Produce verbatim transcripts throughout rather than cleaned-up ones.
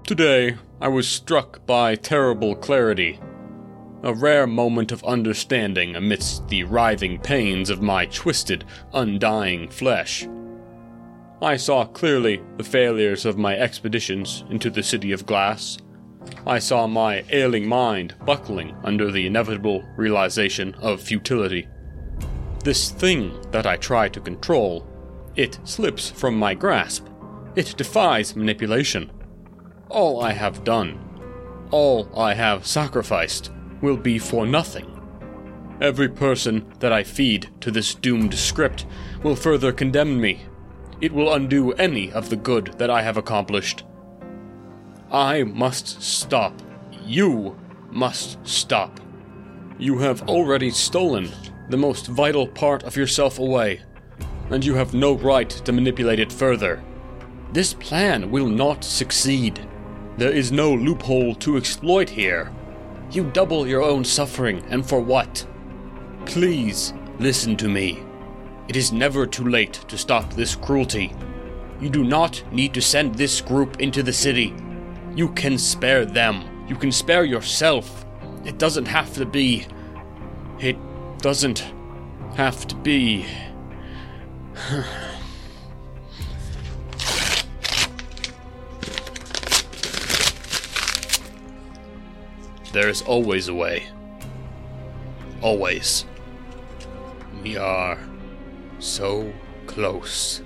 Today, I was struck by terrible clarity. A rare moment of understanding amidst the writhing pains of my twisted, undying flesh. I saw clearly the failures of my expeditions into the City of Glass. I saw my ailing mind buckling under the inevitable realization of futility. This thing that I try to control, it slips from my grasp. It defies manipulation. All I have done, all I have sacrificed, will be for nothing. Every person that I feed to this doomed script will further condemn me. It will undo any of the good that I have accomplished. I must stop. You must stop. You have already stolen the most vital part of yourself away, and you have no right to manipulate it further. This plan will not succeed. There is no loophole to exploit here. You double your own suffering, and for what? Please, listen to me. It is never too late to stop this cruelty. You do not need to send this group into the city. You can spare them. You can spare yourself. It doesn't have to be... It doesn't have to be... There's always a way. Always. We are so close.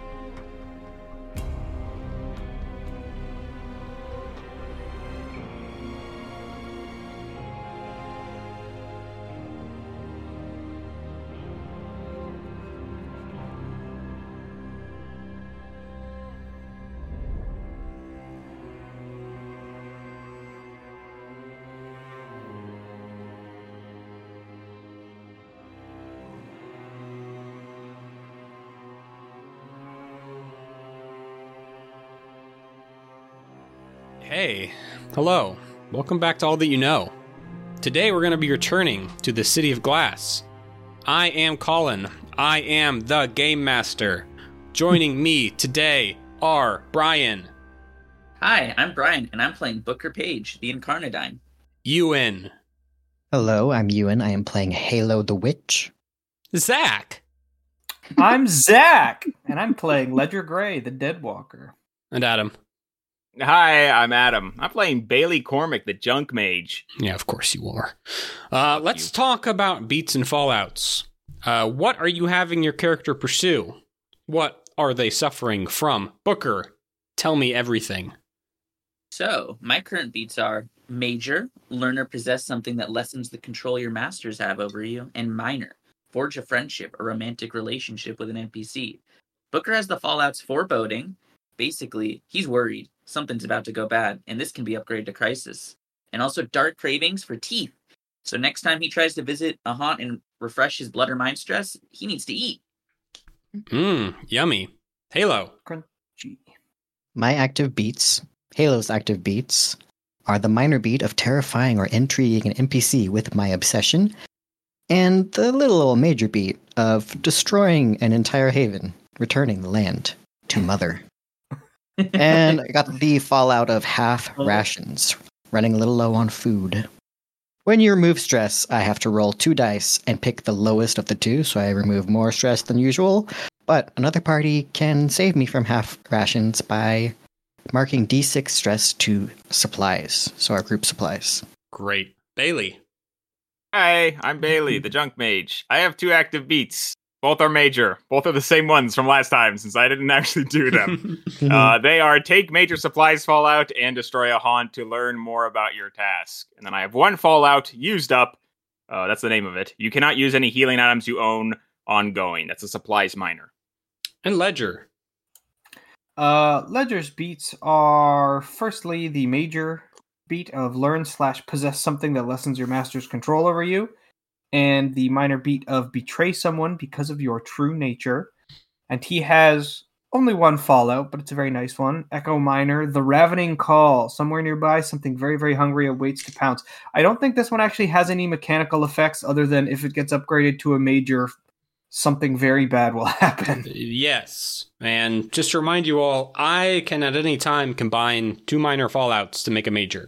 Hey, hello. Welcome back to All That You Know. Today we're going to be returning to the City of Glass. I am Colin. I am the Game Master. Joining me today are Brian. Hi, I'm Brian, and I'm playing Booker Page, the Incarnadine. Ewan. Hello, I'm Ewan. I am playing Halo the Witch. Zach. I'm Zach, and I'm playing Ledger Gray, the Deadwalker. And Adam. Hi, I'm Adam. I'm playing Bailey Cormac, the Junk Mage. Yeah, of course you are. Uh, let's you. talk about beats and fallouts. Uh, what are you having your character pursue? What are they suffering from? Booker, tell me everything. So, my current beats are Major, learn or possess something that lessens the control your masters have over you, and Minor, forge a friendship or romantic relationship with an N P C. Booker has the fallouts foreboding. Basically, he's worried. Something's about to go bad, and this can be upgraded to Crisis. And also dark cravings for teeth. So next time he tries to visit a haunt and refresh his blood or mind stress, he needs to eat. Mmm, yummy. Halo. Crunchy. My active beats, Halo's active beats, are the minor beat of terrifying or intriguing an N P C with my obsession, and the little old major beat of destroying an entire haven, returning the land to Mother. And I got the fallout of half rations, running a little low on food. When you remove stress, I have to roll two dice and pick the lowest of the two, so I remove more stress than usual. But another party can save me from half rations by marking d six stress to supplies, so our group supplies. Great. Bailey. Hi, I'm Bailey, the Junk Mage. I have two active beats. Both are major. Both are the same ones from last time, since I didn't actually do them. uh, they are take major supplies fallout and destroy a haunt to learn more about your task. And then I have one fallout used up. Uh, that's the name of it. You cannot use any healing items you own ongoing. That's a supplies minor. And Ledger. Uh, Ledger's beats are firstly the major beat of learn slash possess something that lessens your master's control over you, and the minor beat of betray someone because of your true nature. And he has only one fallout, but it's a very nice one. Echo Minor, the ravening call. Somewhere nearby, something very, very hungry awaits to pounce. I don't think this one actually has any mechanical effects other than if it gets upgraded to a major something very bad will happen. Yes. And just to remind you all, I can at any time combine two minor fallouts to make a major.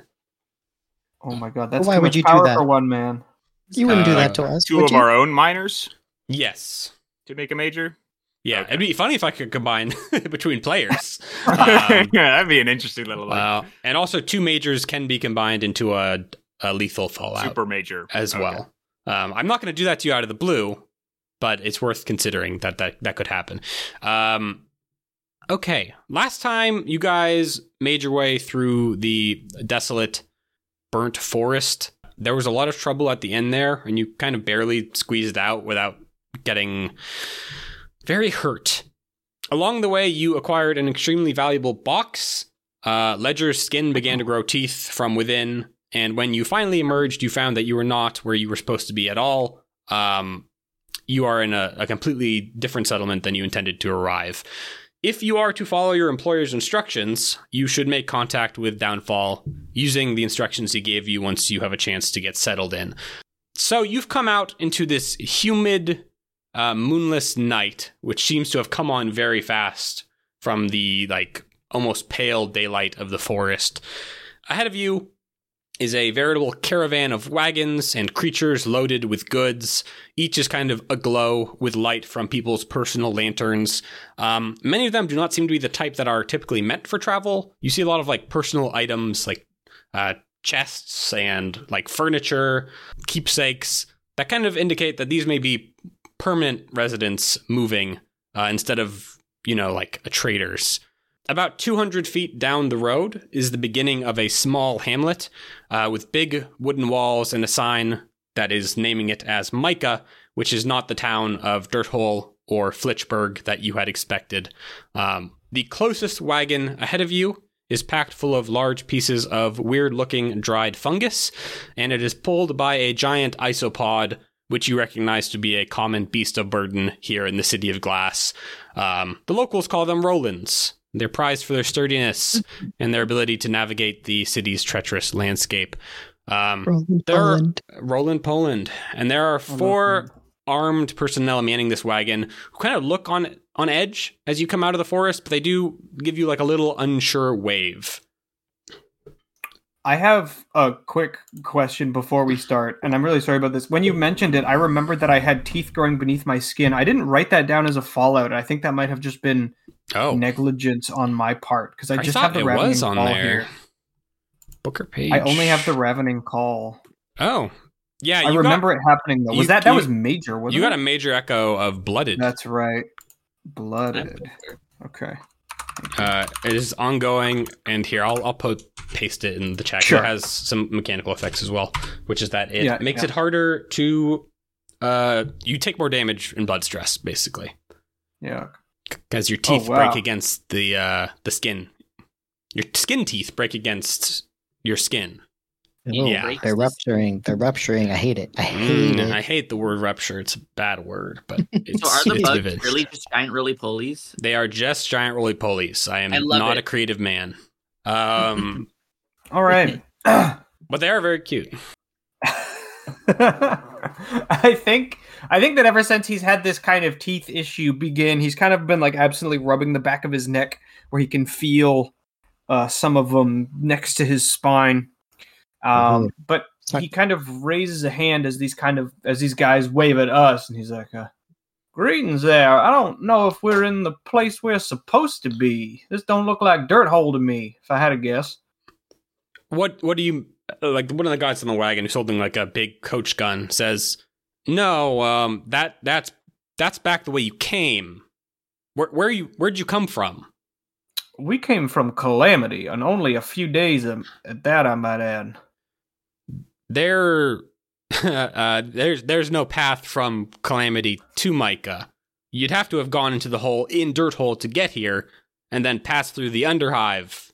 Oh my god, that's Why too would much you do power that? for one man. You wouldn't do Uh, that to us. Two would of you? our own minors Yes. to make a major. Yeah, Okay. it'd be funny if I could combine between players. Um, That'd be an interesting little like, uh, and also, two majors can be combined into a, a lethal fallout super major as Okay. well. Um, I'm not going to do that to you out of the blue, but it's worth considering that that, that could happen. Um, okay, last time you guys made your way through the desolate, burnt forest, there was a lot of trouble at the end there, and you kind of barely squeezed out without getting very hurt. Along the way, you acquired an extremely valuable box. Uh, Ledger's skin began to grow teeth from within, and when you finally emerged, you found that you were not where you were supposed to be at all. Um, you are in a, a completely different settlement than you intended to arrive. If you are to follow your employer's instructions, you should make contact with Downfall using the instructions he gave you once you have a chance to get settled in. So you've come out into this humid, uh, moonless night, which seems to have come on very fast from the like almost pale daylight of the forest. Ahead of you is a veritable caravan of wagons and creatures loaded with goods. Each is kind of aglow with light from people's personal lanterns. Um, many of them do not seem to be the type that are typically meant for travel. You see a lot of like personal items like uh, chests and like furniture, keepsakes, that kind of indicate that these may be permanent residents moving uh, instead of, you know, like a traders. About two hundred feet down the road is the beginning of a small hamlet uh, with big wooden walls and a sign that is naming it as Micah, which is not the town of Dirthole or Flitchburg that you had expected. Um, the closest wagon ahead of you is packed full of large pieces of weird-looking dried fungus, and it is pulled by a giant isopod, which you recognize to be a common beast of burden here in the City of Glass. Um, the locals call them Rolands. They're prized for their sturdiness and their ability to navigate the city's treacherous landscape. Um, Roland, there are, Poland. Roland, Poland. And there are four armed personnel manning this wagon who kind of look on on edge as you come out of the forest, but they do give you like a little unsure wave. I have a quick question before we start, and I'm really sorry about this. When you mentioned it, I remembered that I had teeth growing beneath my skin. I didn't write that down as a fallout. I think that might have just been Oh, negligence on my part, because I I just thought have the it ravening was on call there. here. Booker page. I only have the ravening call. Oh, yeah. I you remember got, it happening though. Was you- that that you- was major? Wasn't You got it? a major echo of blooded. That's right. Blooded. Okay. Uh, it is ongoing, and here I'll I'll put paste it in the chat. Sure. It has some mechanical effects as well, which is that it Yeah, makes yeah. it harder to. Uh, you take more damage in blood stress, basically, Yeah. because your teeth Oh, wow. break against the uh the skin. Your skin teeth break against your skin. Oh, yeah. they're rupturing. They're rupturing. I hate it. I hate Mm, it. I hate the word rupture. It's a bad word, but it's, So are the it's bugs vivid. really just giant roly polies? They are just giant roly polies. I am I love not it. a creative man. Um, All right. but they are very cute. I think I think that ever since he's had this kind of teeth issue begin, he's kind of been like absolutely rubbing the back of his neck where he can feel uh, some of them next to his spine. Um, Mhm. but he kind of raises a hand as these kind of as these guys wave at us, and he's like, uh, "Greetings there. I don't know if we're in the place we're supposed to be. This don't look like dirt hole to me. If I had to guess." What what do you like? One of the guys on the wagon who's holding like a big coach gun says, "No, um, that that's that's back the way you came. Where where you where'd you come from?" We came from Calamity, and only a few days at at that, I might add. There, uh, there's there's no path from Calamity to Micah. You'd have to have gone into the hole in Dirt Hole to get here, and then pass through the Underhive.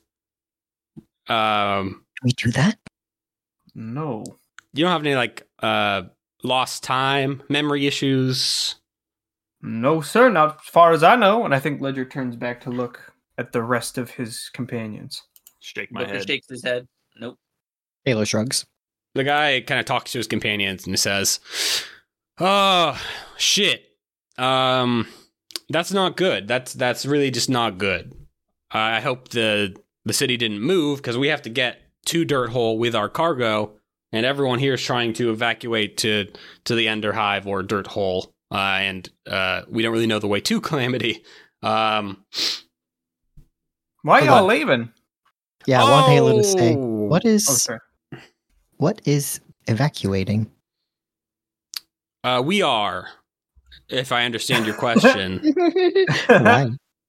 Um, Can we do that? No. you don't have any like uh lost time, memory issues. No, sir, not as far as I know. And I think Ledger turns back to look at the rest of his companions. Shake my Booker head. shakes his head. Nope. Halo shrugs. The guy kind of talks to his companions and says, "Oh, shit. um, that's not good. That's that's really just not good. Uh, I hope the the city didn't move because we have to get to Dirt Hole with our cargo, and everyone here is trying to evacuate to to the Ender Hive or Dirt Hole, uh, and uh, we don't really know the way to Calamity. Um, Why Hold y'all on. leaving? Yeah, I want Halo to say, Oh! what is Oh, sorry. what is evacuating? Uh, we are, if I understand your question. Why?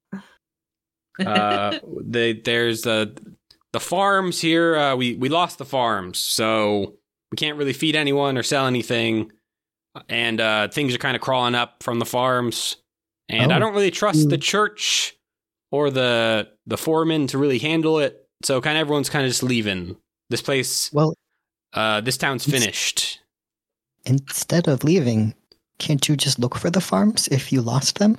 uh, the, there's the the farms here. Uh, we we lost the farms, so we can't really feed anyone or sell anything, and uh, things are kind of crawling up from the farms. And I Oh. don't really trust the church or the the foreman to really handle it. So kind of everyone's kind of just leaving this place. Well, Uh, this town's It's- finished. instead of leaving, can't you just look for the farms if you lost them?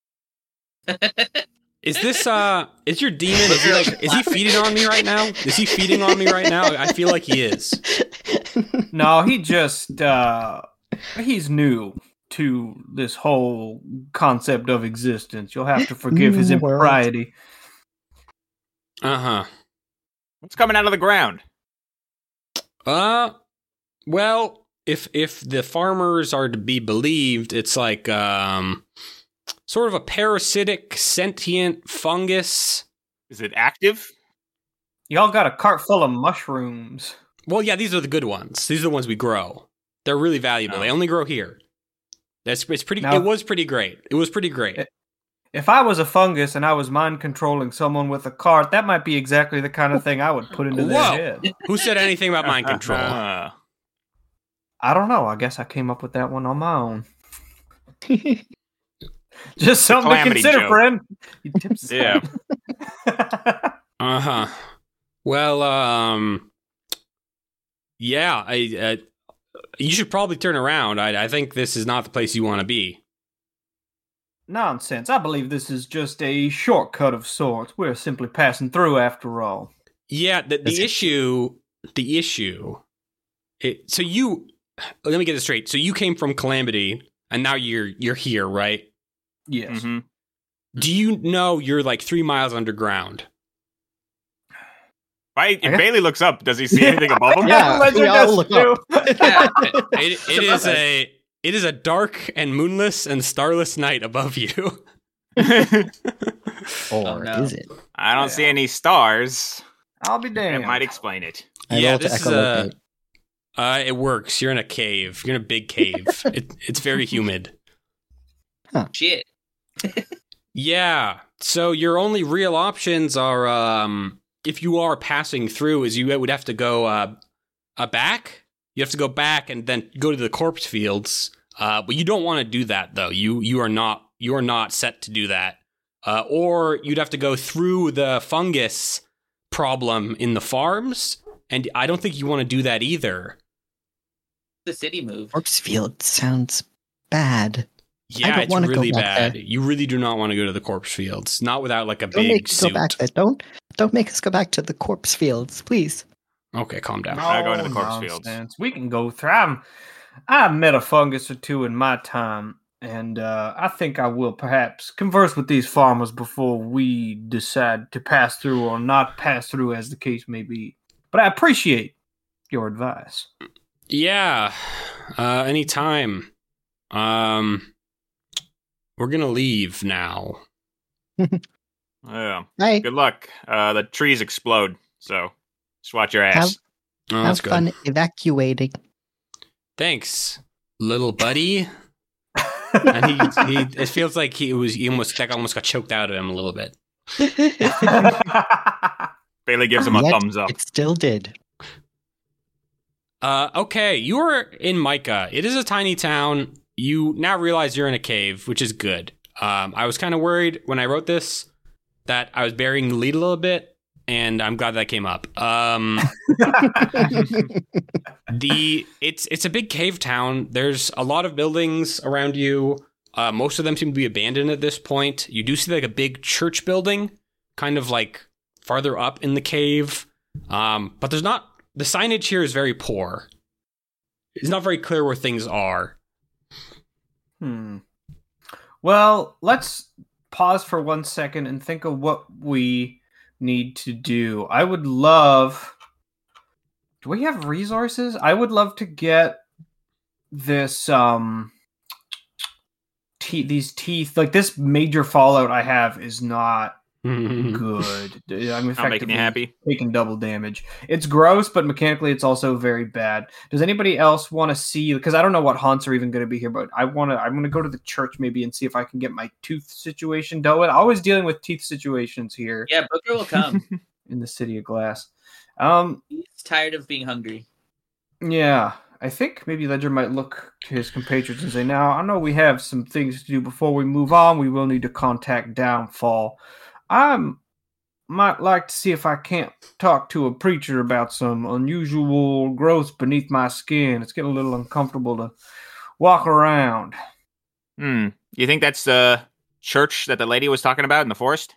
Is this uh? Is your demon? Is he like? Is he feeding on me right now? Is he feeding on me right now? I feel like he is. No, he just uh he's new to this whole concept of existence. You'll have to forgive his New world. impropriety. Uh huh. What's coming out of the ground? Uh, well, if if the farmers are to be believed, it's like um, sort of a parasitic, sentient fungus. Is it active? Y'all got a cart full of mushrooms. Well, yeah, these are the good ones. These are the ones we grow. They're really valuable. Oh. They only grow here. That's it's pretty. Now- it was pretty great. It was pretty great. It- If I was a fungus and I was mind controlling someone with a cart, that might be exactly the kind of thing I would put into their Whoa. head. Who said anything about mind control? Uh, I don't know. I guess I came up with that one on my own. Just something to calamity consider, joke. friend. You tips Yeah. Uh huh. Well, um, yeah, I. Uh, you should probably turn around. I, I think this is not the place you want to be. Nonsense. I believe this is just a shortcut of sorts. We're simply passing through after all. Yeah, the, That's the it. issue, the issue. It, so you, let me get this straight. So you came from Calamity, and now you're you're here, right? Yes. mhm. Do you know you're like three miles underground? Why, if guess- Bailey looks up, does he see anything above him? Yeah, Ledger we all does look too. Yeah. It, it is a it is a dark and moonless and starless night above you. Or no. is it? I don't see any stars. I'll be That damned. might explain it. I Yeah, rolled to this is echolocate. Uh, it works. You're in a cave. You're in a big cave. it, it's very humid. Shit. Yeah. So your only real options are, um, if you are passing through, is you would have to go uh, uh, back. You have to go back and then go to the corpse fields. Uh, but you don't want to do that, though. You you are not you are not set to do that. Uh, or you'd have to go through the fungus problem in the farms, and I don't think you want to do that either. The city moved. Corpse field sounds bad. Yeah, don't it's wanna go really back bad. there. You really do not want to go to the corpse fields. Not without like a Don't big make us go suit. back there. Don't don't make us go back to the corpse fields, please. Okay, calm down. I go into the corpse fields. nonsense. We can go through. I'm, I've met a fungus or two in my time, and uh, I think I will perhaps converse with these farmers before we decide to pass through or not pass through, as the case may be. But I appreciate your advice. Yeah, uh, anytime. Um, we're gonna leave now. Yeah. Hi, Good luck. Uh, the trees explode, so just watch your ass. Have- Oh, have that's good. fun evacuating. Thanks, little buddy. And he, he, it feels like he was, he almost, that almost got choked out of him a little bit. Bailey gives him a Yet thumbs up. It still did. Uh, okay, you are in Micah. It is a tiny town. You now realize you're in a cave, which is good. Um, I was kind of worried when I wrote this that I was burying the lead a little bit, and I'm glad that came up. Um, the it's it's a big cave town. There's a lot of buildings around you. Uh, most of them seem to be abandoned at this point. You do see like a big church building, kind of like farther up in the cave. Um, but there's not. The signage here is very poor. It's not very clear where things are. Hmm. Well, let's pause for one second and think of what we need to do. I would love. Do we have resources? I would love to get this um te- these teeth. Like this major fallout I have is not good. I'm Not making you happy. taking double damage. It's gross, but mechanically it's also very bad. Does anybody else want to see? Because I don't know what haunts are even going to be here, but I want to. I'm going to go to the church maybe and see if I can get my tooth situation dealt with. Always dealing with teeth situations here Yeah, Booker will come. in the City of Glass. Um, He's tired of being hungry. yeah, I think maybe Ledger might look to his compatriots and say, "Now I know we have some things to do before we move on. We will need to contact Downfall. I might like to see if I can't talk to a preacher about some unusual growth beneath my skin. It's getting a little uncomfortable to walk around." Hmm. You think that's the church that the lady was talking about in the forest?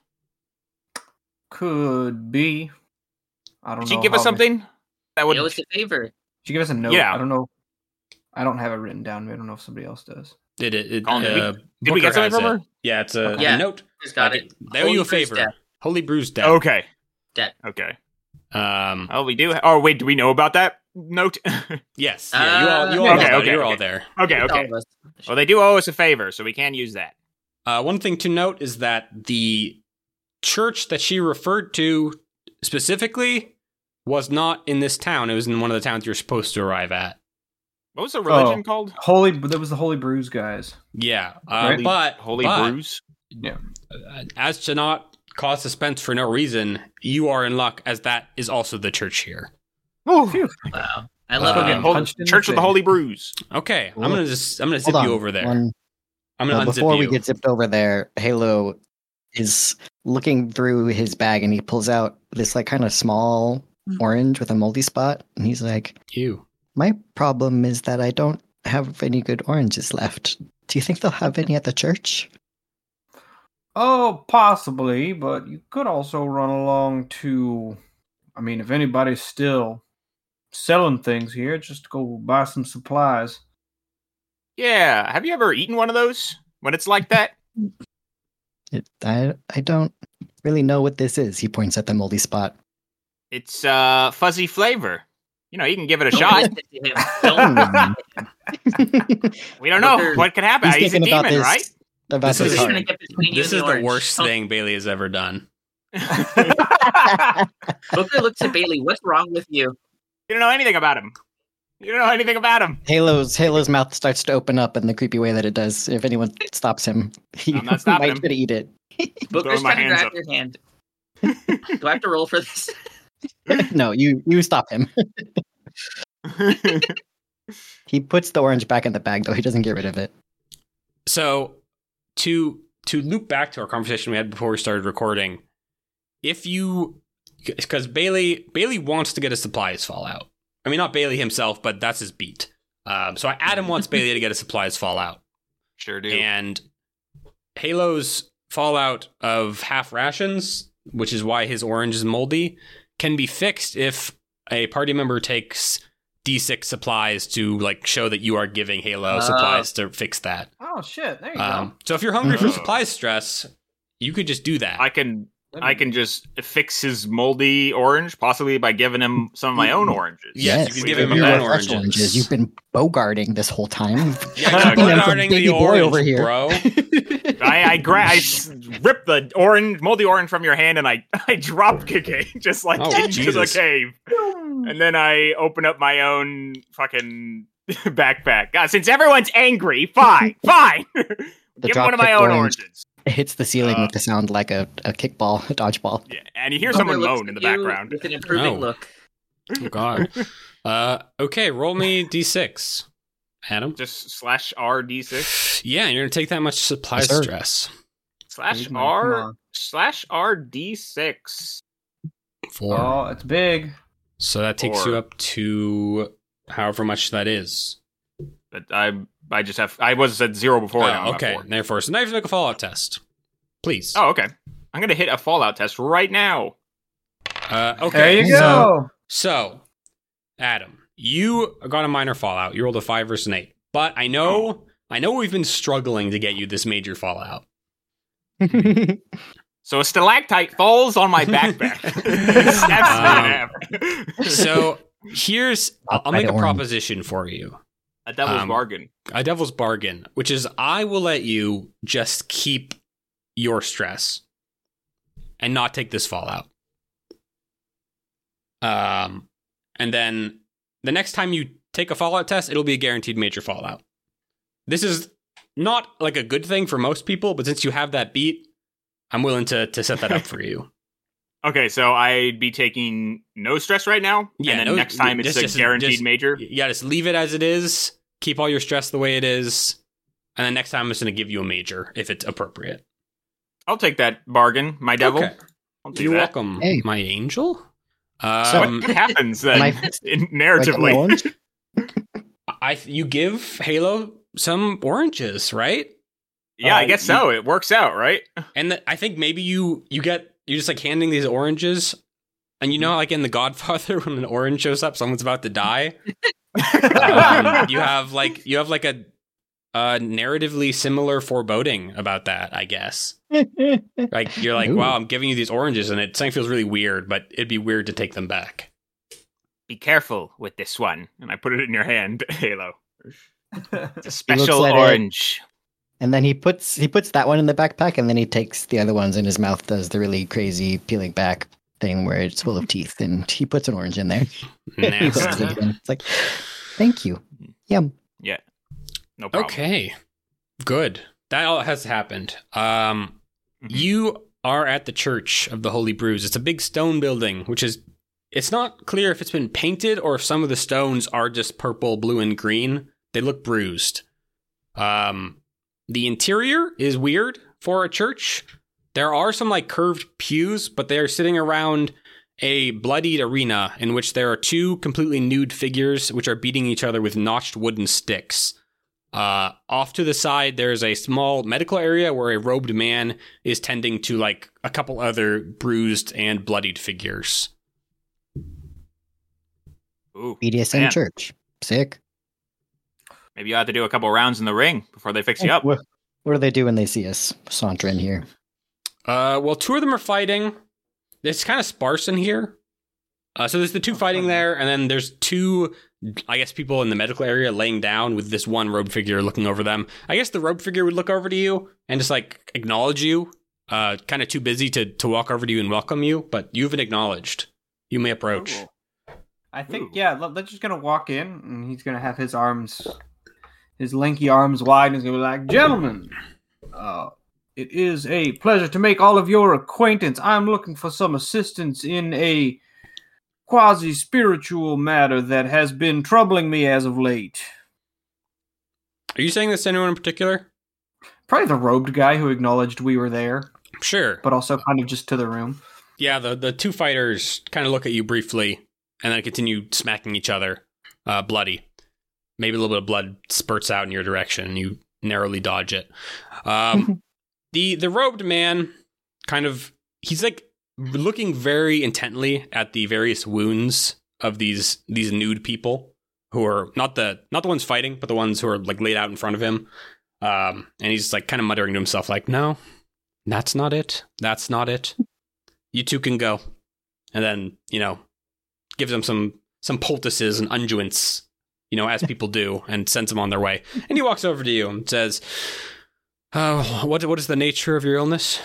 Could be. I don't Did she know. give us how- something? That would. It was a favor. She give us a note. Yeah. I don't know. I don't have it written down. I don't know if somebody else does. Did it? it Colin, did we- uh, did we Booker get something has from it. her? Yeah, it's a, Okay. a Yeah. note. Just got I it. did- They owe you a Holy Bruce favor. death. Holy Bruce death. Okay. Death. Okay. Um. Oh, we do. Oh, wait. Do we know about that note? Yes. Yeah. You all. You all. Uh, know okay, about it. okay, You're okay. all there. okay. All Okay. of us. Well, they do owe us a favor, so we can use that. Uh, one thing to note is that the church that she referred to specifically was not in this town. It was in one of the towns you're supposed to arrive at. What was the religion Oh. called? Holy, that was the Holy Brews guys. Yeah. Uh, Right. But Holy but, Brews. uh, as to not cause suspense for no reason, you are in luck, as that is also the church here. Oh, Phew. Wow. I Uh, love Still it. getting Holy- punched in the Church of the face. Holy Brews. Okay, Well, I'm gonna just I'm gonna zip Hold on. you over there. One- I'm gonna well, unzip before you. we get zipped over there, Halo is looking through his bag and he pulls out this like kind of small orange with a moldy spot, and he's like, you. "My problem is that I don't have any good oranges left. Do you think they'll have any at the church?" Oh, possibly, but you could also run along to. I mean, if anybody's still selling things here, just go buy some supplies. Yeah. Have you ever eaten one of those when it's like that? It, I I don't really know what this is. He points at the moldy spot. It's uh fuzzy flavor. You know, you can give it a Don't shot. listen to him. Don't We don't know Booker- what could happen. He's He's a thinking about demon, this. right? About This this is- He's gonna heart. get between you This and is the orange. worst Don't- thing Bailey has ever done. Booker looks at Bailey. What's wrong with you? You don't know anything about him. You don't know anything about him. Halo's Halo's mouth starts to open up in the creepy way that it does. If anyone stops him, he I'm not stopping might him. try to eat it. Booker's Throwing my trying to hands grab up. your hand. Do I have to roll for this? No, you you stop him. He puts the orange back in the bag, though he doesn't get rid of it. So to to loop back to our conversation we had before we started recording, if you because Bailey Bailey wants to get his supplies Fallout. I mean, not Bailey himself, but that's his beat. Um, so Adam wants Bailey to get his supplies Fallout, Sure do. and Halo's Fallout of half rations, which is why his orange is moldy, can be fixed if a party member takes D six supplies to like show that you are giving Halo Oh. supplies to fix that. Oh shit! There you Um, so if you're hungry for Oh. supply stress, you could just do that. I can go. I can just fix his moldy orange, possibly by giving him some of my own oranges. Yes, you could We give could him do your that. own fresh oranges. You've been bogarting this whole time. yeah, Yeah, keep yeah. guarding Baby the boy orange, over here. bro. I I, gra- I s- rip the orange, moldy orange from your hand, and I I drop kick it just like Oh, into Jesus. the cave, and then I open up my own fucking backpack. God, since everyone's angry, fine, fine. Give him one of my dropkick own orange. oranges. It hits the ceiling Uh, with the sound like a, a kickball, a dodgeball. Yeah, and you hear Booker someone looks moan in at the you background. with an improving Oh. look. Oh god. Uh, okay, roll me d six, Adam. Just slash R D six Yeah, you're gonna take that much supply Yes, sir. stress. slash Come R on. slash R D six. Four. Oh, it's big. So that takes Four. you up to however much that is. But I I just have I was at zero before. now I'm Oh, at okay. four. Therefore, so now you have to make a Fallout test, please. Oh, okay. I'm gonna hit a Fallout test right now. Uh, okay. There you so- go. So, Adam, you got a minor Fallout. You rolled a five versus an eight. But I know, I know we've been struggling to get you this major fallout. So a stalactite falls on my backpack. Snaps me in half. So here's, I'll, I'll By make the a orange. proposition for you. A devil's Um, bargain. A devil's bargain, which is I will let you just keep your stress and not take this fallout. Um, and then the next time you take a fallout test, it'll be a guaranteed major fallout. This is not like a good thing for most people, but since you have that beat, I'm willing to to set that up for you. Okay, so I'd be taking no stress right now, Yeah, and then no- next time it's just- a just- guaranteed just- major. Yeah, just leave it as it is. Keep all your stress the way it is. And then next time I'm just going to give you a major if it's appropriate. I'll take that bargain, my devil. Okay. I'll do You're that. welcome, Hey. my angel. So- Um, What happens then, Am I- in Like an narratively? orange? I you give Halo some oranges, right? Yeah, I Uh, guess so. It works out, right? And the, I think maybe you you get you're just like handing these oranges, and you know, like in The Godfather, when an orange shows up, someone's about to die. um, you have like you have like a, a narratively similar foreboding about that, I guess. Like you're like, Ooh. wow, I'm giving you these oranges, and it something feels really weird, but it'd be weird to take them back. Be careful with this one. And I put it in your hand, Halo. It's a looks special at it. orange. And then he puts he puts that one in the backpack, and then he takes the other ones in his mouth. Does the really crazy peeling back thing where it's full of teeth, and he puts an orange in there. He puts Nasty. it in. It's like, thank you. Yum. Yeah. No problem. Okay, good. That all has happened. Um, Mhm. you are at the Church of the Holy Brews. It's a big stone building, which is. It's not clear if it's been painted or if some of the stones are just purple, blue, and green. They look bruised. Um, the interior is weird for a church. There are some like curved pews, but they are sitting around a bloodied arena in which there are two completely nude figures which are beating each other with notched wooden sticks. Uh, off to the side, there's a small medical area where a robed man is tending to like a couple other bruised and bloodied figures. Ooh, B D S M man. church. Sick. Maybe you have to do a couple rounds in the ring before they fix you up. What, what do they do when they see us saunter in here? Uh, well, two of them are fighting. It's kind of sparse in here. Uh, so there's the two fighting there, and then there's two, I guess, people in the medical area laying down with this one robed figure looking over them. I guess the robed figure would look over to you and just like acknowledge you. Uh, kind of too busy to to walk over to you and welcome you, but you've been acknowledged. You may approach. Ooh. I think, Ooh. yeah, Le- Ledger's gonna walk in, and he's gonna have his arms, his lanky arms wide, and he's gonna be like, "Gentlemen, uh, it is a pleasure to make all of your acquaintance. I'm looking for some assistance in a quasi-spiritual matter that has been troubling me as of late." Are you saying this to anyone in particular? Probably the robed guy who acknowledged we were there, Sure. but also kind of just to the room. Yeah, the, the two fighters kind of look at you briefly and then continue smacking each other, uh, bloody. Maybe a little bit of blood spurts out in your direction and you narrowly dodge it. Um, the the robed man kind of, he's like looking very intently at the various wounds of these these nude people who are not the not the ones fighting, but the ones who are like laid out in front of him. Um, and he's like kind of muttering to himself like, no, that's not it. That's not it. You two can go. And then, you know, gives them some some poultices and unguents, you know, as people do, and sends them on their way. And he walks over to you and says, "Oh, what what is the nature of your illness?"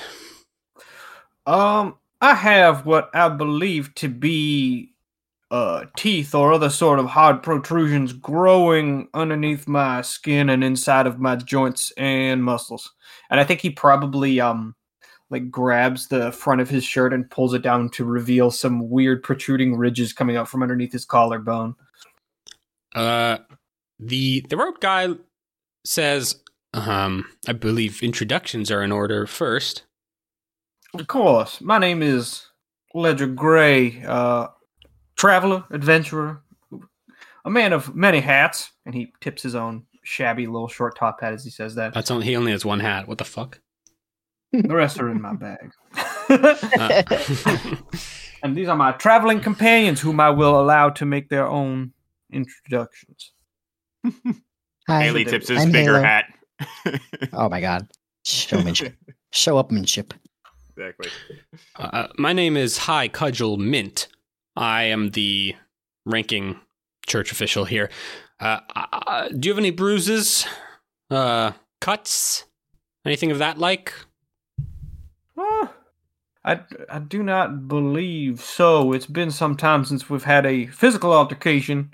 Um, I have what I believe to be uh teeth or other sort of hard protrusions growing underneath my skin and inside of my joints and muscles. And I think he probably um like grabs the front of his shirt and pulls it down to reveal some weird protruding ridges coming out from underneath his collarbone. Uh, the the rope guy says, um, I believe introductions are in order first. Of course, my name is Ledger Gray, uh, traveler, adventurer, a man of many hats, and he tips his own shabby little short top hat as he says that. That's only, he only has one hat. What the fuck? The rest are in my bag. Uh, And these are my traveling companions whom I will allow to make their own introductions. Hi, Haley tips his I'm bigger Halo. hat Oh my god. Showmanship. Show upmanship. Exactly. Uh, my name is High Cudgel Mint. I am the ranking church official here. Uh, uh, do you have any bruises? Uh, cuts? Anything of that like? Uh, I, I do not believe so. It's been some time since we've had a physical altercation.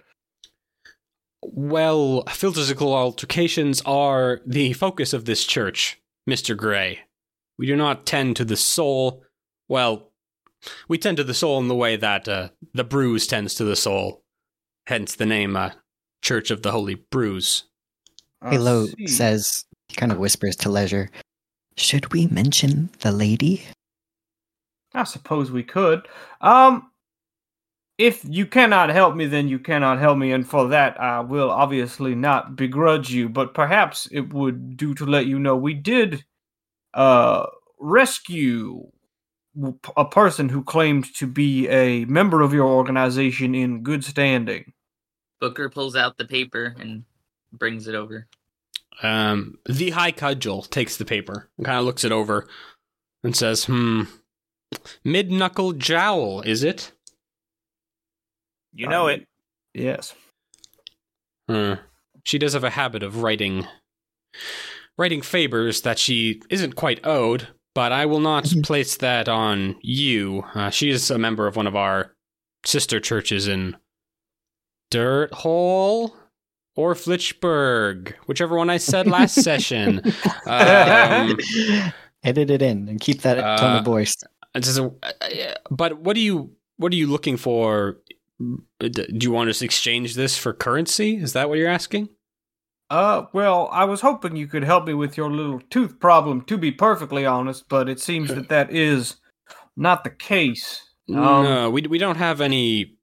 Well, physical altercations are the focus of this church, Mister Gray. We do not tend to the soul. Well, we tend to the soul in the way that uh, the bruise tends to the soul. Hence the name, uh, Church of the Holy Bruise. I Halo see. says, he kind of whispers to Leisure, should we mention the lady? I suppose we could. Um, if you cannot help me, then you cannot help me, and for that, I will obviously not begrudge you. But perhaps it would do to let you know we did, uh, rescue a person who claimed to be a member of your organization in good standing. Booker pulls out the paper and brings it over. Um, the High Cudgel takes the paper and kind of looks it over and says, hmm, mid-knuckle jowl, is it? You know Um, it. Yes. Hmm. She does have a habit of writing writing favors that she isn't quite owed, but I will not place that on you. Uh, she is a member of one of our sister churches in Dirt Hole or Flitchburg, whichever one I said last session. Um, Edit it in and keep that tone Uh, of voice. It says, uh, uh, but what do you what are you looking for? D- Do you want us to exchange this for currency? Is that what you're asking? Uh, well, I was hoping you could help me with your little tooth problem, to be perfectly honest, but it seems that that is not the case. Um, no, we we don't have any.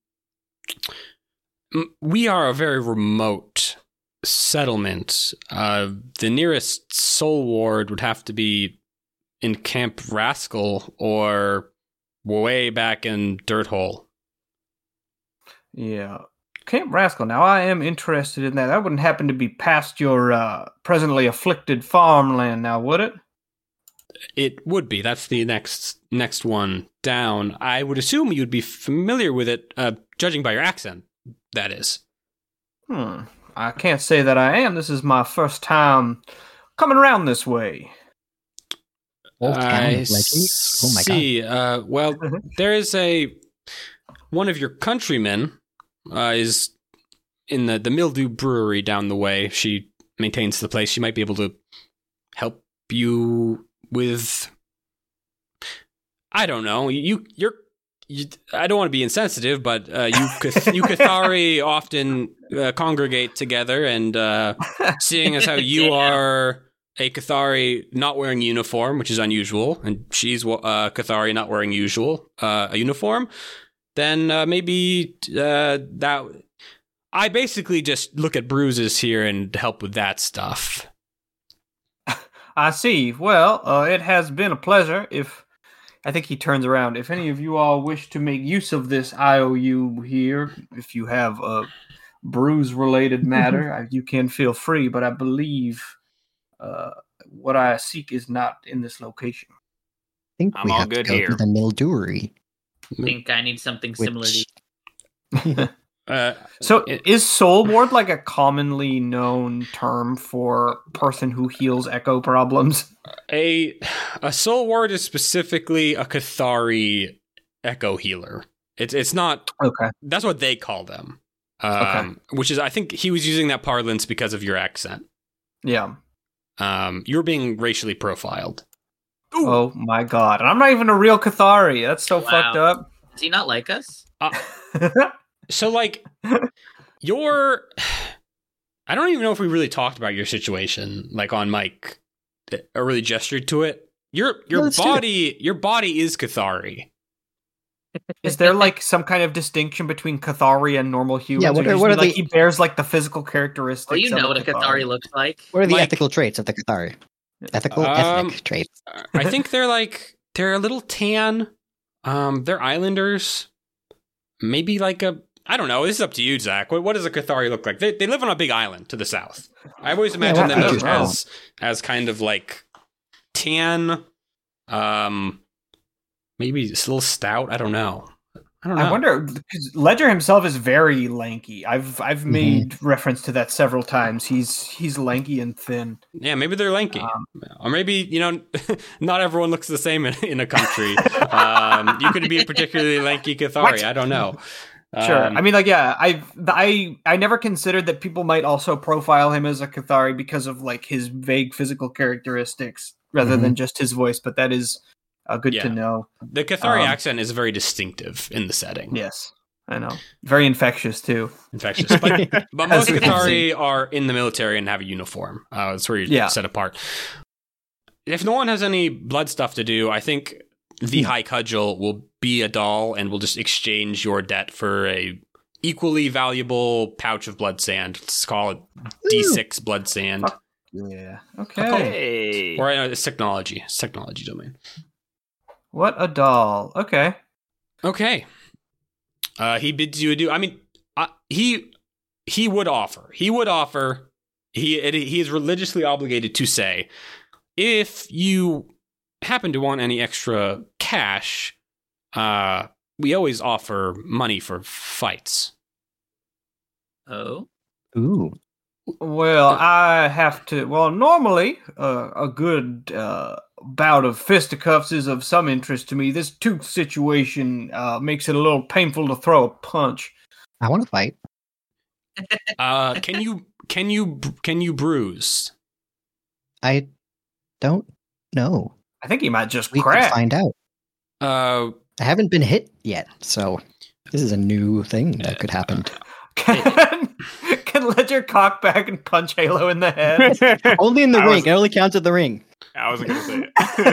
M- We are a very remote settlement. Uh, the nearest soul ward would have to be in Camp Rascal or way back in Dirt Hole. Yeah. Camp Rascal, now I am interested in that. That wouldn't happen to be past your uh, presently afflicted farmland now, would it? It would be. That's the next next one down. I would assume you'd be familiar with it, uh, judging by your accent. That is. Hmm. I can't say that I am. This is my first time coming around this way. Old town I of Leggy? Oh my god. see. Uh, well, there is a one of your countrymen uh, is in the the Mildew Brewery down the way. She maintains the place. She might be able to help you with. I don't know. You you're. You, I don't want to be insensitive, but uh, you Cath- you Cathari often uh, congregate together, and uh, seeing as how you Damn. are a Cathari not wearing uniform, which is unusual, and she's uh, Cathari not wearing usual uh, a uniform, then uh, maybe uh, that. I basically just look at bruises here and help with that stuff. I see. Well, uh, it has been a pleasure. If I think he turns around. If any of you all wish to make use of this I O U here, if you have a bruise-related matter, uh, you can feel free. But I believe uh, what I seek is not in this location. I think I'm we all have to good go here. to the Mildewery. I think I need something similar to Which Uh, So, it- is Soul Ward like a commonly known term for person who heals echo problems? a a soul ward is specifically a Cathari echo healer. It's it's not. Okay. That's what they call them. Um, Which is, I think he was using that parlance because of your accent. Yeah. Um, you're being racially profiled. Oh my god. And I'm not even a real Cathari. That's so Wow. fucked up. Does he not like us? So, like, your... I don't even know if we really talked about your situation, like, on mic, or really gestured to it. Your your Let's do it. body your body is Cathari. Is there like some kind of distinction between Cathari and normal humans? Yeah, what Or are- just what be are like the- he bears like the physical characteristics? Well, you of know what a Cathari looks like. what are the Like- ethical traits of the Cathari? Ethical, Um, ethnic traits. I think they're like they're a little tan. Um, they're islanders. Maybe like a I don't know. This is up to you, Zach. What, what does a Cathari look like? They, they live on a big island to the south. I always imagine Yeah, them what as, features? as as kind of like tan, um, maybe it's a little stout. I don't know. I don't know. I wonder because Ledger himself is very lanky. I've I've Mhm. made reference to that several times. He's he's lanky and thin. Yeah, maybe they're lanky, Um, or maybe you know, not everyone looks the same in, in a country. um, you could be a particularly lanky Cathari. What? I don't know. Sure. Um, I mean, like, yeah, I I I never considered that people might also profile him as a Cathari because of like his vague physical characteristics rather than just his voice. But that is uh, good Yeah. to know. the Cathari um, accent is very distinctive in the setting. Yes, I know. Very infectious too. Infectious, but but most As we can Cathari are in the military and have a uniform. Uh, that's where you're Yeah. set apart. If no one has any blood stuff to do, I think the High Cudgel will be a doll, and we'll just exchange your debt for a equally valuable pouch of blood sand. Let's call it D six blood sand, Yeah. Oh. Okay. Hey. or uh, it's technology. It's technology domain. What a doll. Okay. Okay. Uh, he bids you adieu. I mean, uh, he he would offer. He would offer. He it, he is religiously obligated to say, if you happen to want any extra cash, uh, we always offer money for fights. Oh, Ooh. Well, I have to. Well, normally, uh, a good uh, bout of fisticuffs is of some interest to me. This tooth situation uh, makes it a little painful to throw a punch. I want to fight. Uh, can you can you can you bruise? I don't know. I think he might just We crack. could find out. Uh, I haven't been hit yet, so this is a new thing that could happen. Can, can Ledger cock back and punch Halo in the head? Only in the I ring. was- It only counts at the ring. I wasn't gonna say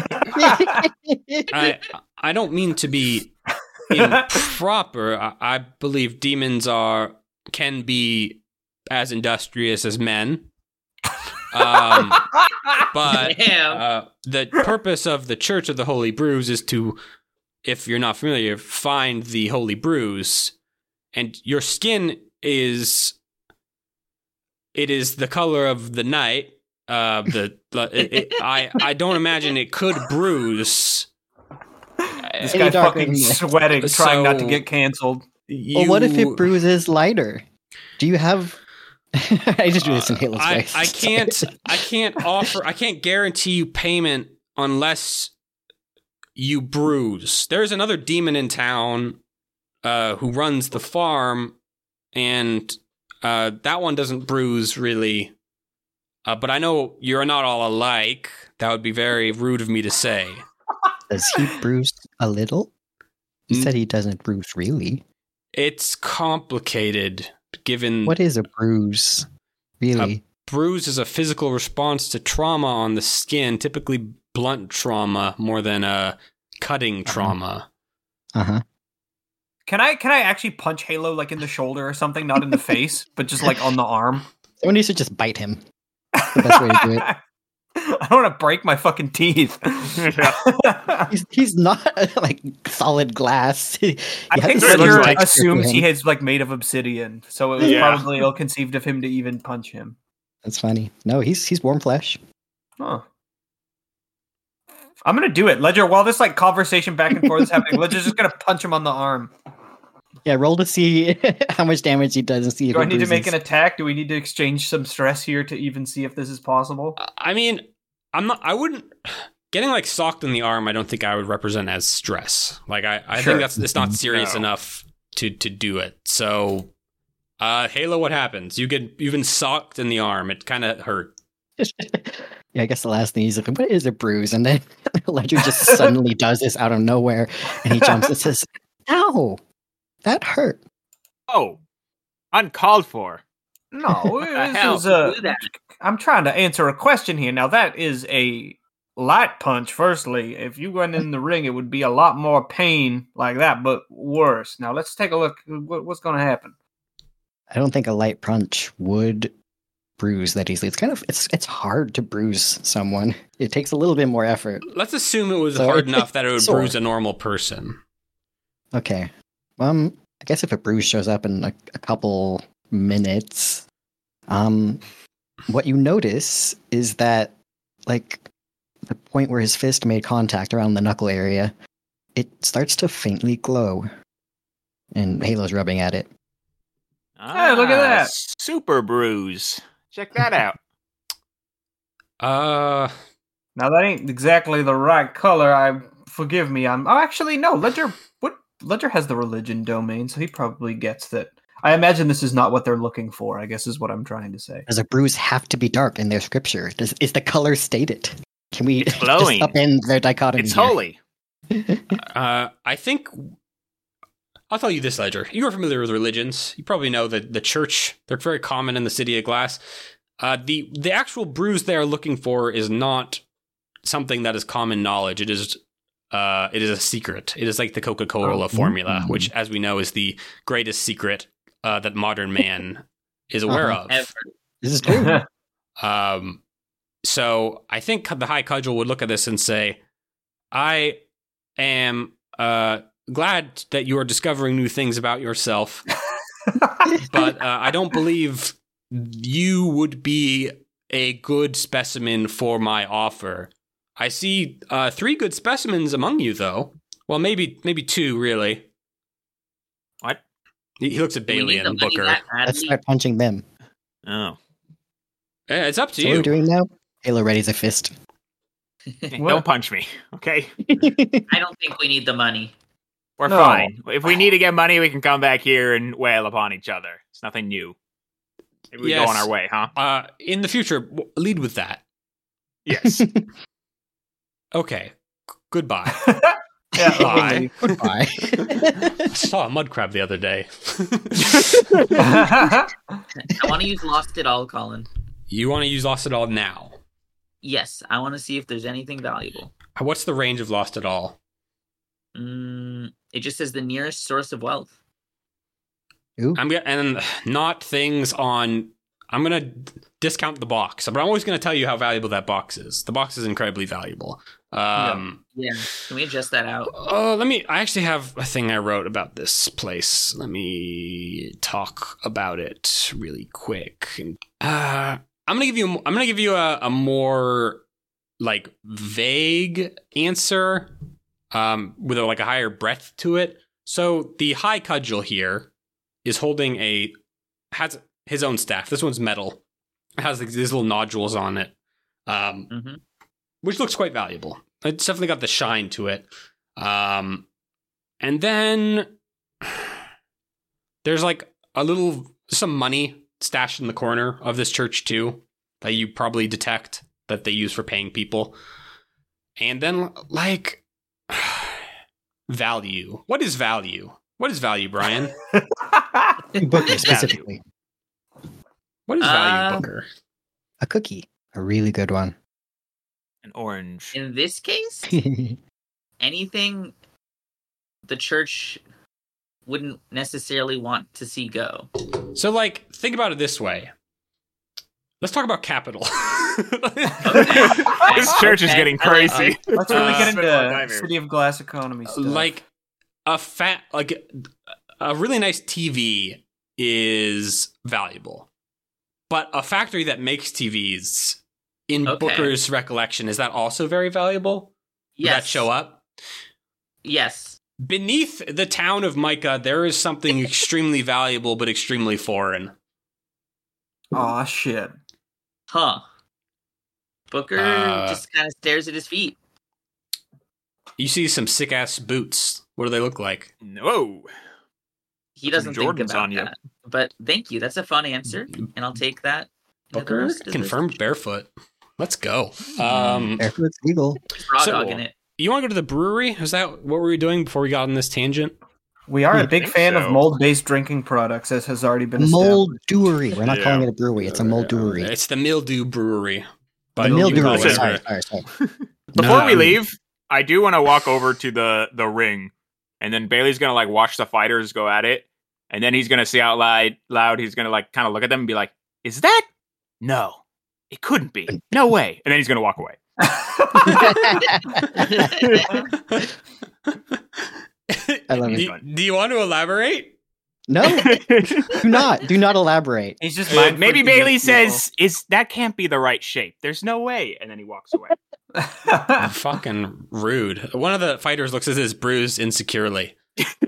it. I I don't mean to be improper. I, I believe demons are can be as industrious as men. Um, but damn. uh, the purpose of the Church of the Holy Brews is to, if you're not familiar, find the Holy Brews, and your skin is it is the color of the night. Uh, the it, it, I I don't imagine it could bruise. This Any guy darker fucking than that. sweating, trying not to So- get canceled. Well, what if You- it bruises lighter? Do you have? I just do this in Halo's I, voice. I can't I can't offer I can't guarantee you payment unless you bruise. There's another demon in town uh, who runs the farm, and uh, that one doesn't bruise really. Uh, but I know you're not all alike. That would be very rude of me to say. Does he bruise a little? He Mm. said he doesn't bruise really. It's complicated, given What is a bruise? Really? bruise is a physical response to trauma on the skin, typically blunt trauma more than a cutting trauma. Uh huh. Can I can I actually punch Halo like in the shoulder or something, not in the face, but just like on the arm? Someone needs to just bite him. the best way to do it. I don't want to break my fucking teeth. He's, he's not like solid glass. You I have think to set Ledger his texture assumes for he him. is like made of obsidian, so it was Yeah. probably ill-conceived of him to even punch him. That's funny. No, he's he's warm flesh. Huh. I'm gonna do it, Ledger. While this like conversation back and forth is happening, Ledger's just gonna punch him on the arm. Yeah, roll to see how much damage he does and see if Do he I need to make an bruises. attack? Do we need to exchange some stress here to even see if this is possible? I mean, I'm not. I wouldn't. Getting like socked in the arm, I don't think I would represent as stress. Like I, I Sure. think that's it's not serious No. enough to to do it. So, uh, Halo, what happens? You get you've been socked in the arm. It kind of hurt. Yeah, I guess the last thing he's like, what is a bruise? And then Ledger just suddenly does this out of nowhere, and he jumps and says, "Ow, that hurt." Oh, uncalled for. No, the this hell? is a. Do that. I'm trying to answer a question here. Now that is a light punch. Firstly, if you went in the ring, it would be a lot more pain like that, but worse. Now let's take a look. What, what's going to happen? I don't think a light punch would bruise that easily. It's kind of it's it's hard to bruise someone. It takes a little bit more effort. Let's assume it was So- hard enough that it would Sore. bruise a normal person. Okay. Um, guess if a bruise shows up in a, a couple minutes, um, what you notice is that, like, the point where his fist made contact around the knuckle area, it starts to faintly glow. And Halo's rubbing at it. Ah, Hey, look at that. Super bruise. Check that out. Uh, Now that ain't exactly the right color. I forgive me. I'm. Oh, actually, no. Ledger. What? Ledger has the religion domain, so he probably gets that. I imagine this is not what they're looking for. I guess is what I'm trying to say. Does a bruise have to be dark in their scripture? Does is the color stated? Can we It's glowing. just upend their dichotomy? It's here? holy. uh, I think I'll tell you this, Ledger. You are familiar with religions. You probably know that the church, they're very common in the City of Glass. Uh, the the actual bruise they are looking for is not something that is common knowledge. It is uh, it is a secret. It is like the Coca-Cola Oh, formula, mm. which, as we know, is the greatest secret uh, that modern man is aware Uh-huh. of. Ever. This is true. Um, so I think the High Cudgel would look at this and say, I am uh, glad that you are discovering new things about yourself, but uh, I don't believe you would be a good specimen for my offer. I see uh, three good specimens among you, though. Well, maybe maybe two, really. What? He, he looks at Do we Bailey need the and money Booker. that Let's badly? start punching them. Oh. Eh, it's up to So what are you. we doing now? Halo readies a fist. Hey, What? don't punch me, okay? I don't think we need the money. We're No. fine. If we need to get money, we can come back here and wail upon each other. It's nothing new. Maybe we Yes. go on our way, huh? Uh, in the future, w- lead with that. Yes. Okay. G- goodbye. Yeah, Bye. Goodbye. I saw a mud crab the other day. I want to use Lost It All, Colin. You want to use Lost It All now? Yes, I want to see if there's anything valuable. What's the range of Lost It All? Mm, it just says the nearest source of wealth. Ooh. I'm gonna and not things on. I'm gonna discount the box, but I'm always gonna tell you how valuable that box is. The box is incredibly valuable. Um, Yeah, can we adjust that out? Oh, let me. I actually have a thing I wrote about this place. Let me talk about it really quick. Uh, I'm gonna give you. I'm gonna give you a, a more like vague answer, um, with a, like a higher breadth to it. So the High Cudgel here is holding a has his own staff. This one's metal. It has like, these little nodules on it, um, Mm-hmm. which looks quite valuable. It's definitely got the shine to it. Um, and then there's like a little some money stashed in the corner of this church too that you probably detect that they use for paying people. And then like value. What is value? What is value, Brian? Booker specifically. What is value, Uh, Booker? A cookie. A really good one. An orange. In this case, anything the church wouldn't necessarily want to see go. So like think about it this way. Let's talk about capital. This church is Okay, getting I like- crazy. Let's really Uh, get Spend more time into here. City of Glass economy stuff. like a fat like a really nice T V is valuable, but a factory that makes T Vs, in Okay. Booker's recollection, is that also very valuable? Would Yes. that show up Yes. beneath the town of Micah? There is something extremely valuable but extremely foreign. Aw, shit. Huh. Booker Uh, just kind of stares at his feet. You see some sick ass boots. What do they look like? Whoa. He doesn't think Jordans about on you. that. But thank you. That's a fun answer, and I'll take that. into the Booker rest of this. confirmed barefoot. Let's go. Um, Barefoot's legal. Raw So- dogging it. you want to go to the brewery? Is that what were we doing before we got on this tangent? We are a I big think fan so. of mold-based drinking products, as has already been established. Moldewery. We're not Yeah. calling it a brewery. It's a moldewery. It's the Mildew Brewery. The But you can call it mildewery. Listen. whatever. Sorry, sorry, sorry. Before No. we leave, I do want to walk over to the the ring, and then Bailey's gonna like watch the fighters go at it, and then he's gonna say out loud, loud, he's gonna like kind of look at them and be like, "Is that? No, it couldn't be. No way." And then he's gonna walk away. I love it. do, do you want to elaborate? No, do not. Do not elaborate. He's just Uh, mind maybe freaking Bailey his people. says, "Is that can't be the right shape? There's no way," and then he walks away. Fucking rude. One of the fighters looks at his bruise insecurely.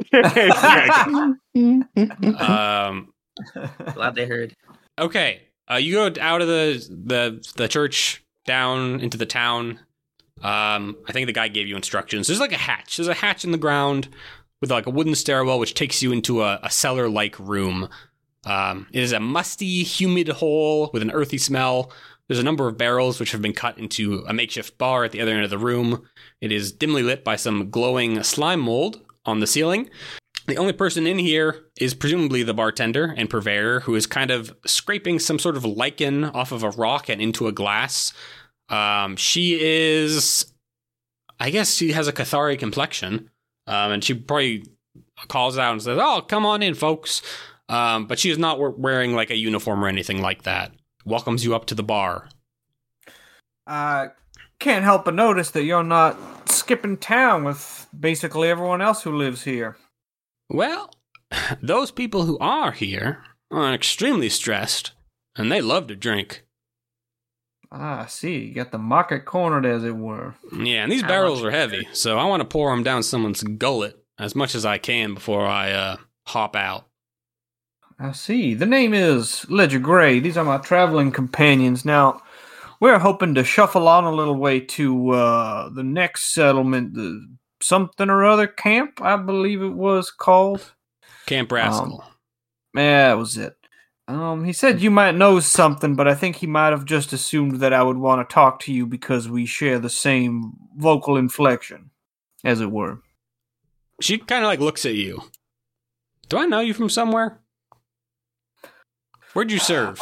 Um, Glad they heard. okay, uh, you go out of the, the the church down into the town. Um, I think the guy gave you instructions. There's like a hatch. There's a hatch in the ground with like a wooden stairwell, which takes you into a, a cellar-like room. Um, it is a musty, humid hole with an earthy smell. There's a number of barrels which have been cut into a makeshift bar at the other end of the room. It is dimly lit by some glowing slime mold on the ceiling. The only person in here is presumably the bartender and purveyor, who is kind of scraping some sort of lichen off of a rock and into a glass. Um, she is, I guess she has a Cathari complexion, um, and she probably calls out and says, "Oh, come on in, folks." Um, but she is not we- wearing like a uniform or anything like that. Welcomes you up to the bar. I can't help but notice that you're not skipping town with basically everyone else who lives here. Well, those people who are here are extremely stressed, and they love to drink. Ah, I see. You got the market cornered, as it were. Yeah, and these How barrels much? are heavy, so I want to pour them down someone's gullet as much as I can before I uh, hop out. I see. The name is Ledger Gray. These are my traveling companions. Now, we're hoping to shuffle on a little way to uh, the next settlement, the something or other camp, I believe it was called. Camp Rascal. Yeah, that was it. Um, he said you might know something, but I think he might have just assumed that I would want to talk to you because we share the same vocal inflection, as it were. She kind of like looks at you. Do I know you from somewhere? Where'd you serve?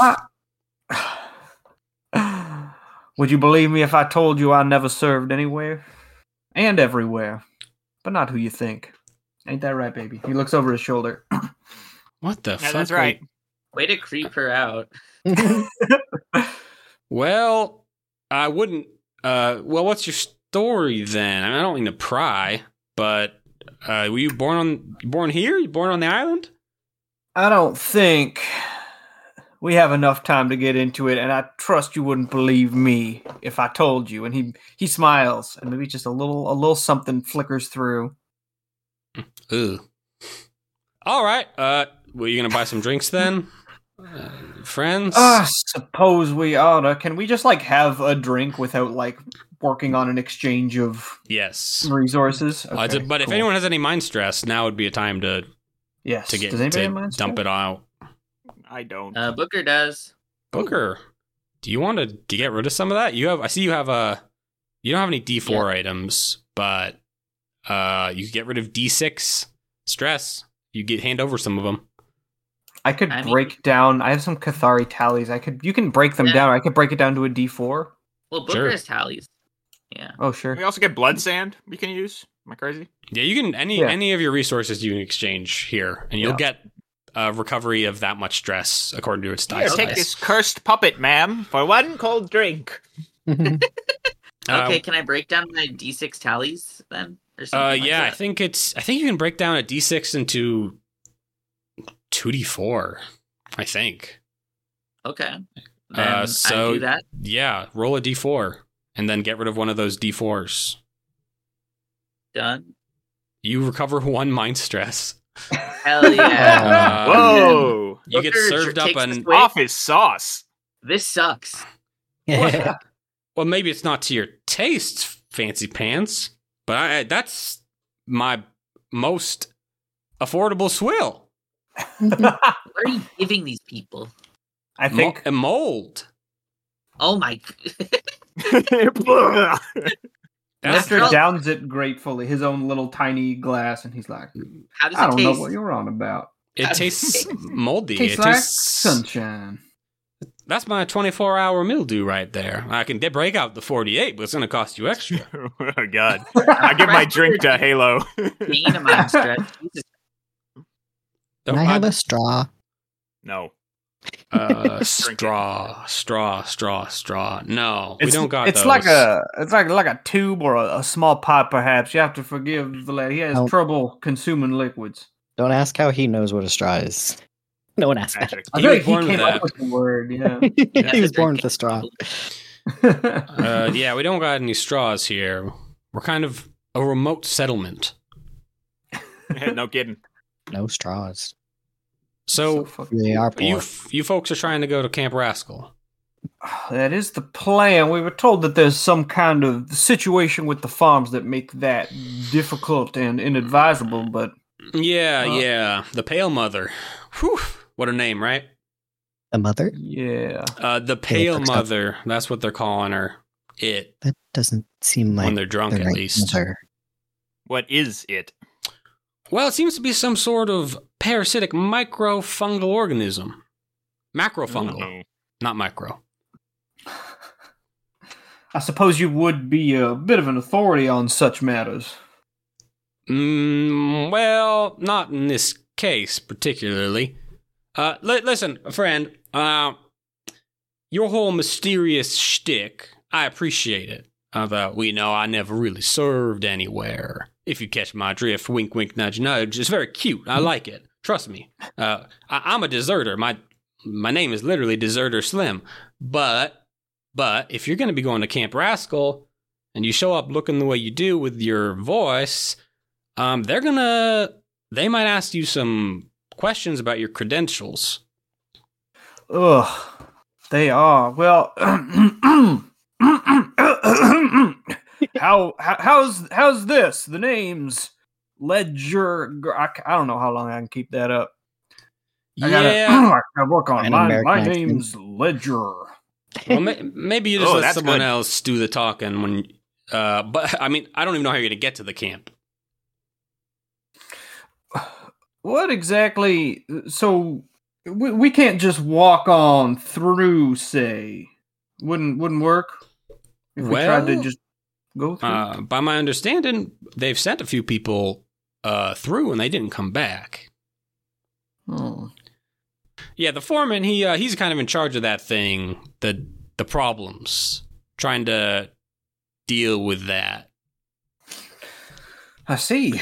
Uh, would you believe me if I told you I never served anywhere? And everywhere. But not who you think. Ain't that right, baby? He looks over his shoulder. What the Yeah, fuck? that's right. Way to creep her out. Well, I wouldn't. Uh, well, what's your story then? I, mean, I don't mean to pry, but uh, were you born on born here? You born on the island? I don't think we have enough time to get into it, and I trust you wouldn't believe me if I told you. And he he smiles, and maybe just a little a little something flickers through. Ooh. All right. Uh, were you gonna buy some drinks then, uh, friends? I suppose we oughta. Can we just like have a drink without like working on an exchange of yes. resources? Uh, d- but if anyone has any mind stress, now would be a time to yes, to get does anybody have to mind dump stress? it out. I don't. Uh, Booker does. Booker, do you want to, to get rid of some of that? You have. I see you have a. You don't have any D four items, but uh, you get rid of D six stress. You get hand over some of them. I could I mean- break down. I have some Cathari tallies. I could. You can break them Yeah. down. I could break it down to a D four. Well, Booker Sure. has tallies. Yeah. Oh sure. We also get blood sand we can use. Am I crazy? Yeah, you can any Yeah. any of your resources you can exchange here, and you'll Yeah. get a recovery of that much stress according to its Here, dice. take this cursed puppet, ma'am, for one cold drink. Uh, Okay, can I break down my D six tallies then? Or something Uh, like yeah, I that? think it's. I think you can break down a D six into two D four. I think. Okay. Then Uh, I so do that. yeah, roll a D four and then get rid of one of those D fours. Done. You recover one mind stress. Hell yeah. Uh, Whoa! You get Booker served up takes an. this way. Office sauce. This sucks. Well, maybe it's not to your taste, fancy pants, but I, that's my most affordable swill. What are you giving these people? I think Mo- a mold. Oh my. That's Lester not- downs it gratefully, his own little tiny glass, and he's like, How does it "I don't taste? know what you're on about. it tastes moldy. Tastes it like tastes sunshine." That's my twenty-four hour mildew right there. I can de- break out the forty-eight, but it's going to cost you extra. Oh god! I give my drink to Halo. Gain a mind stress. Jesus. Can I have a straw? No. uh, straw, straw, straw, straw. No, we It's, don't got it's those. like a it's like like a tube or a, a small pot, perhaps. You have to forgive the lad. He has Oh. trouble consuming liquids. Don't ask how he knows what a straw is. No one asked that. Magic. I He feel was like he born with came that. up with the word, yeah. he was a born great with a straw. Uh, yeah, we don't got any straws here. We're kind of a remote settlement. No kidding. No straws. So, fucking They are you poor. you folks are trying to go to Camp Rascal. That is the plan. We were told that there's some kind of situation with the farms that make that difficult and inadvisable, but Yeah, Uh, yeah. The Pale Mother. Whew. What a name, right? The mother? yeah. Uh, the Pale fixed up. Mother. That's what they're calling her. It. That doesn't seem like When they're drunk, the at right least. mother. What is it? Well, it seems to be some sort of parasitic microfungal organism. Macrofungal, Oh. not micro. I suppose you would be a bit of an authority on such matters. Mm, well, not in this case particularly. Uh, li- listen, friend. Uh, your whole mysterious shtick, I appreciate it. Although we know I never really served anywhere. If you catch my drift, wink, wink, nudge, nudge. It's very cute. I like it. Trust me. Uh, I- I'm a deserter. My my name is literally Deserter Slim. But but if you're going to be going to Camp Rascal and you show up looking the way you do with your voice, um, they're gonna they might ask you some questions about your credentials. Ugh, they are. Well, how, how how's how's this? The name's Ledger. I, I don't know how long I can keep that up. I gotta, Yeah. I gotta work on it. An My, American my accent. name's Ledger. Well, may- maybe you just Oh, let that's someone good. else do the talking when. Uh, but I mean, I don't even know how you're gonna get to the camp. What exactly? So we, we can't just walk on through. Say, wouldn't wouldn't work if we tried to Well, just go through. Uh, by my understanding, they've sent a few people uh, through and they didn't come back. oh. Yeah, the foreman he uh, he's kind of in charge of that thing, the the problems, trying to deal with that. I see.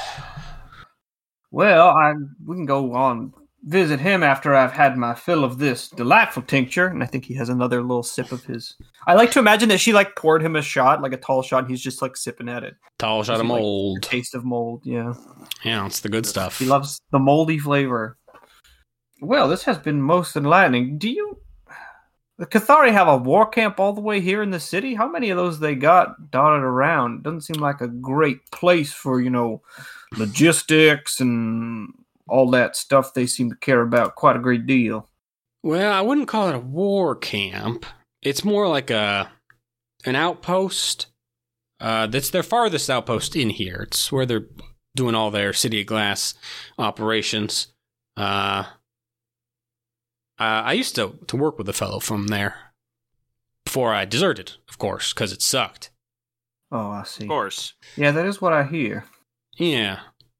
Well, I we can go on visit him after I've had my fill of this delightful tincture, and I think he has another little sip of his. I like to imagine that she like poured him a shot, like a tall shot, and he's just like sipping at it. Tall shot Does of he like mold. Taste of mold, yeah. Yeah, it's the good stuff. He loves the moldy flavor. Well, this has been most enlightening. Do you the Cathari have a war camp all the way here in the city? How many of those they got dotted around? Doesn't seem like a great place for, you know, logistics and all that stuff they seem to care about quite a great deal. Well, I wouldn't call it a war camp. It's more like a an outpost. Uh, that's their farthest outpost in here. It's where they're doing all their City of Glass operations. Uh, uh, I used to, to work with a fellow from there before I deserted, of course, because it sucked. Oh, I see. Of course. Yeah, that is what I hear. Yeah.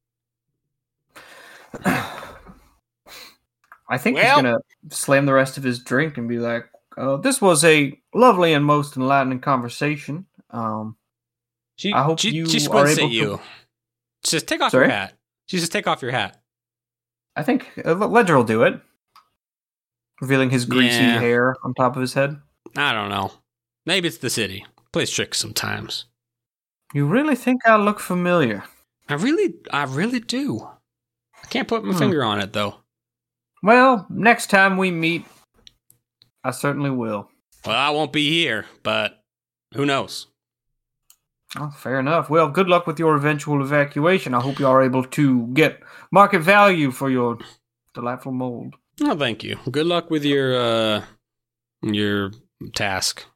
I think Well- he's gonna slam the rest of his drink and be like, uh, "This was a lovely and most enlightening conversation." Um, She, I hope she, you she are squints able at to- you. She says, take off Sorry? your hat. She says, take off your hat. I think uh, Ledger will do it, revealing his greasy Yeah. hair on top of his head. I don't know. Maybe it's the city. Plays tricks sometimes. You really think I look familiar? I really, I really do. I can't put my Hmm. finger on it, though. Well, next time we meet, I certainly will. Well, I won't be here, but who knows? Oh, fair enough. Well, good luck with your eventual evacuation. I hope you are able to get market value for your delightful mold. Oh, thank you. Good luck with your, uh, your task.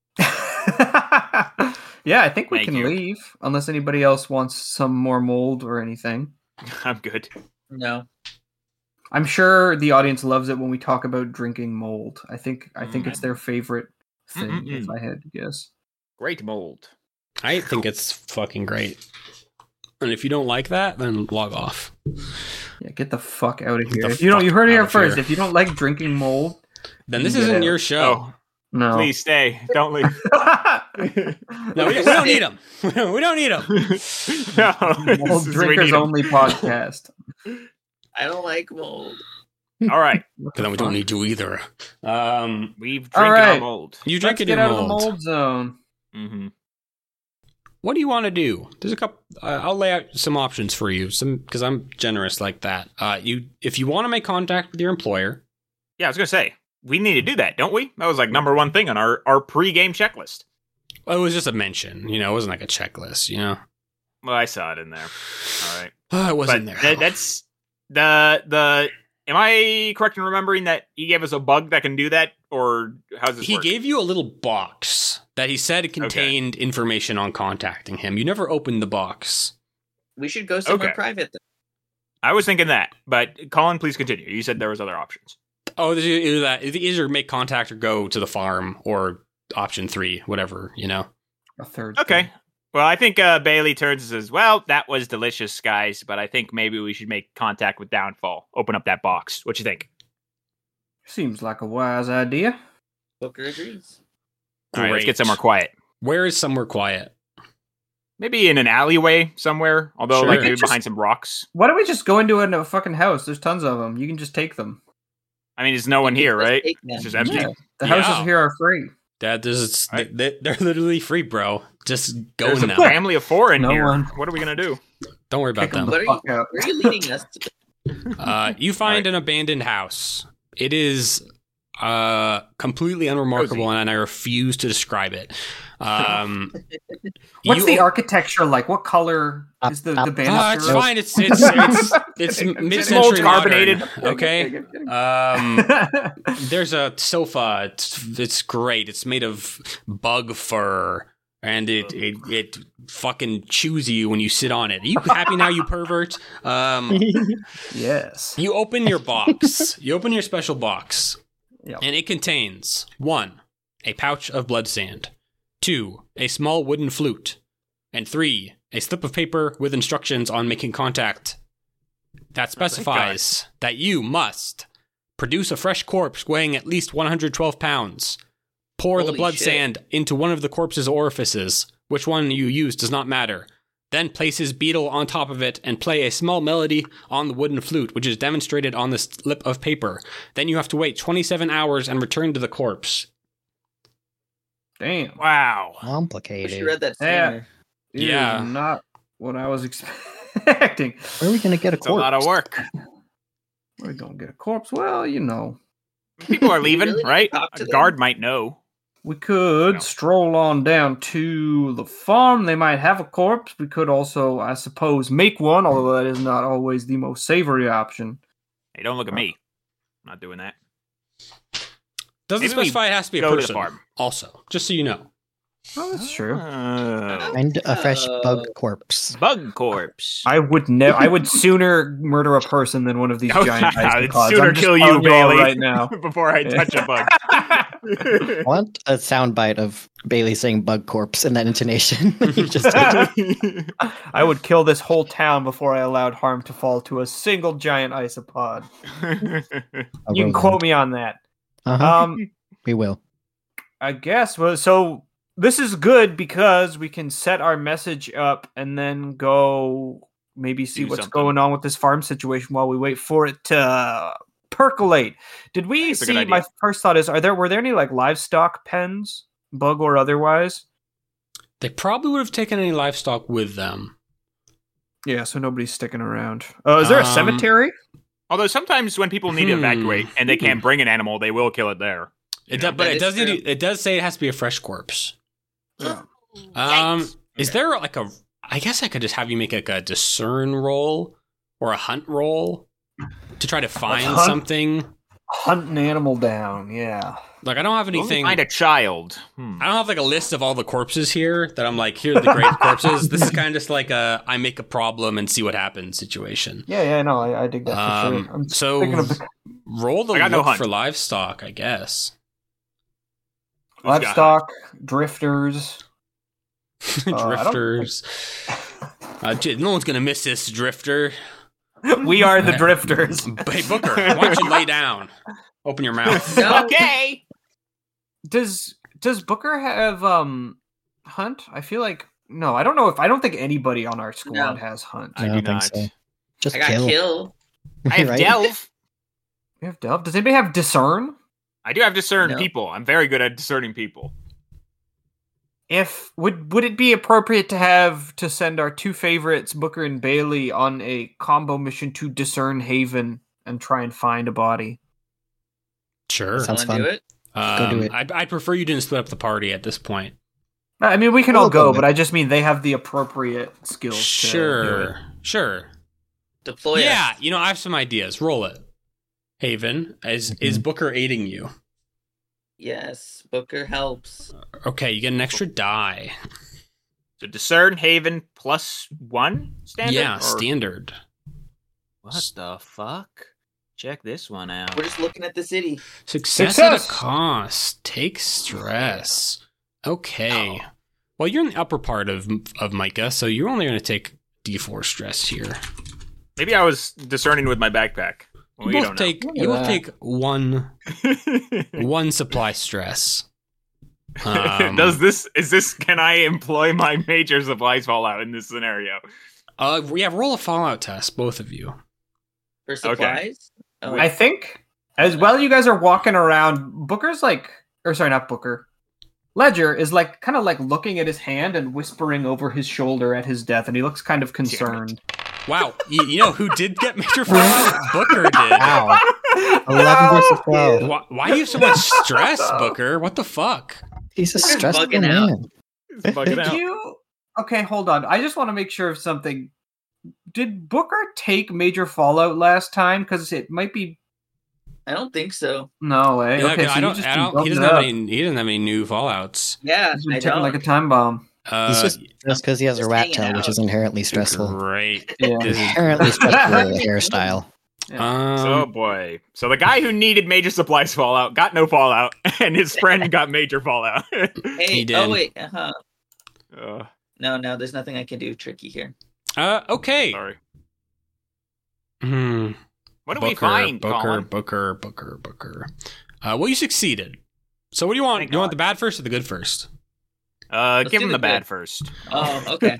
Yeah, I think we Thank can you. leave unless anybody else wants some more mold or anything. I'm good. No. I'm sure the audience loves it when we talk about drinking mold. I think I think Mm. it's their favorite thing, Mm-mm-mm. if I had to guess. Great mold. I think it's fucking great. And if you don't like that, then log off. Yeah, get the fuck out of Get here. the If you don't, you fuck heard it out here of first. here. If you don't like drinking mold, Then this You get isn't out. your show. Oh, no. please stay. Don't leave. No, we, we don't need them. we don't need them. no, Mold this is- we drinkers need 'em. only podcast. I don't like mold. All right. Because then we don't need to either. Um, We've All drinking right. our mold. you drink Let's it get in out mold. of the mold zone. Mm-hmm. What do you want to do? There's a couple. Uh, I'll lay out some options for you. Some because I'm generous like that. Uh, you if you want to make contact with your employer. Yeah, I was gonna say we need to do that, don't we? That was like number one thing on our our pre-game checklist. Well, it was just a mention. You know, it wasn't like a checklist. You know, Well, I saw it in there. All right, oh, it wasn't but there. that- that's the the. Am I correct in remembering that he gave us a bug that can do that, or how does this He work? gave you a little box that he said contained information on contacting him. You never opened the box. We should go somewhere Okay. private. Then. I was thinking that, but Colin, please continue. You said there was other options. Oh, there's either that. It's either make contact or go to the farm, or option three, whatever, you know. A third. Okay. thing. Well, I think uh, Bailey turns and says, well, that was delicious, guys, but I think maybe we should make contact with Downfall. Open up that box. What you think? Seems like a wise idea. Booker agrees. All right, let's Great. get somewhere quiet. Where is somewhere quiet? Maybe in an alleyway somewhere, although Sure. like We maybe could just- behind some rocks. Why don't we just go into a fucking house? There's tons of them. You can just take them. I mean, there's no one here, Let's right? take them. It's just empty. Yeah. The houses Yeah. here are free. That there's Right. they, they're literally free, bro. Just go There's in a them. family of four in No here. one. What are we gonna do? Don't worry about Kick 'em them. What are Fuck you? out. Where are you leading us to? Uh, you find an abandoned house. It is uh, completely unremarkable, and I refuse to describe it. Um, What's you- the architecture like? What color Uh, is the, uh, the Uh, banister? it's fine. It's it's it's it's mid-century carbonated. modern. Okay. Um, there's a sofa. It's it's great. It's made of bug fur, and it it, it fucking chews you when you sit on it. Are you happy now, you pervert? Um, Yes. you open your box. You open your special box, Yep. and it contains one, a pouch of blood sand, two, a small wooden flute, and three, a slip of paper with instructions on making contact that specifies that you must produce a fresh corpse weighing at least one hundred twelve pounds, pour the Holy blood shit. sand into one of the corpse's orifices, which one you use does not matter, then place his beetle on top of it and play a small melody on the wooden flute, which is demonstrated on the slip of paper. Then you have to wait twenty-seven hours and return to the corpse. Damn. Wow. Wish you Complicated. read that Yeah. sooner. It Yeah. is not what I was expecting. Where are we gonna get a It's a corpse? lot of work. We're gonna get a corpse. Well, you know, People are leaving, really right? talk to A them? guard might know. we could No. stroll on down to the farm. They might have a corpse. We could also, I suppose, make one, although that is not always the most savory option. Hey, don't look at me. I'm not doing that. Doesn't Maybe we specify it has to be a go to the person. farm. Also, just so you know. Oh, that's true. Uh, Find a fresh bug Oh. corpse. bug corpse. I would never. I would sooner murder a person than one of these Oh, giant I'd isopods. sooner I'm just kill you, telling all Bailey. right now. Before I touch a bug. I want a soundbite of Bailey saying bug corpse in that intonation. You just I would kill this whole town before I allowed harm to fall to a single giant isopod. You can quote me on that. Uh-huh. Um, We will. I guess. Well, so this is good because we can set our message up and then go maybe see Do what's something. going on with this farm situation while we wait for it to uh, percolate. Did we That's a good see? My idea. first thought is: Are there were there any like livestock pens, bug or otherwise? They probably would have taken any livestock with them. Yeah, so nobody's sticking around. Uh, is there a Um, cemetery? Although sometimes when people need to Hmm. evacuate and they can't bring an animal, they will kill it there. It You does, know, but that it is does need true. to, it does say it has to be a fresh corpse. Yeah. Um, is there like a? I guess I could just have you make like a discern roll or a hunt roll to try to find hunt? something. Hunt an animal down. Yeah. Like I don't have We'll anything. find a child. Hmm. I don't have like a list of all the corpses here that I'm like, here are the great corpses. This is kind of just like a I make a problem and see what happens situation. Yeah, yeah, no, I, I dig that for Um, sure. I'm so thinking of the roll the I got no look hunt. for livestock, I guess. Who's got livestock, drifters. I don't- Drifters. Uh, j- no one's gonna miss this drifter. We are the drifters. Hey Booker, why don't you lay down? Open your mouth. No. Okay. Does does Booker have um hunt? I feel like no. I don't know if I don't think anybody on our squad No. has hunt. I I do don't not. think so. Just I got kill. kill. I have Right? Delve. We have Delve. Does anybody have Discern? I do have discern No. people. I'm very good at discerning people. If would would it be appropriate to have to send our two favorites, Booker and Bailey, on a combo mission to discern Haven and try and find a body? Sure. Sounds Wanna fun. do it? Um, Go do it. I'd, I'd prefer you didn't split up the party at this point. I mean, we can We'll all go go, with but I just mean they have the appropriate skills. To do it. Sure. Sure. Deploy yeah, us. you know, I have some ideas. Roll it. Haven, is Mhm. is Booker aiding you? Yes, Booker helps. Okay, you get an extra die. So discern Haven plus one standard. yeah, or- standard. What the fuck? Check this one out. We're just looking at the city. Success, at a Success! cost. Take stress. Okay. Well, you're in the upper part of of Micah, so you're only going to take D four stress here. Maybe I was discerning with my backpack. You We both don't take Look you at both that. take one know. one supply stress. Um, Does this is this? Can I employ my major supplies fallout in this scenario? Uh, yeah, roll a Fallout test, both of you. For supplies? Oh, I think as well you guys are walking around, Booker's like, or sorry, not Booker. Ledger is like kind of like looking at his hand and whispering over his shoulder at his death, and he looks kind of concerned. Wow, you, you know who did get major Fallout? Booker did. Wow. eleven versus twelve. Why, why do you have so much stress, Booker? What the fuck? He's a Booker's stressful bugging out. man. Fuck it Did out. you? Okay, hold on. I just want to make sure of something. Did Booker take major fallout last time? Because it might be I don't think so. no way. Yeah, okay, 'cause so I you don't, just I been don't, he bumping doesn't it have up. any. He doesn't have any new Fallouts. Yeah, He's been I ticking don't. like a time bomb. Uh, He's just just because he has a just rat hanging tail, which out. is inherently stressful. great. Yeah. This is- Inherently stressful with a hairstyle. um, Oh boy. So the guy who needed major supplies fallout got no fallout, and his friend got major fallout. Hey, He did. oh wait, uh-huh. uh, No, no, there's nothing I can do tricky here. uh, okay. sorry. Hmm. What do Booker, we find, Booker, Colin? Booker, Booker, Booker. Uh, well, you succeeded. So, what do you want? Thank Do you want God. the bad first or the good first? Uh, Let's give do him the the bad good. first. Oh, okay.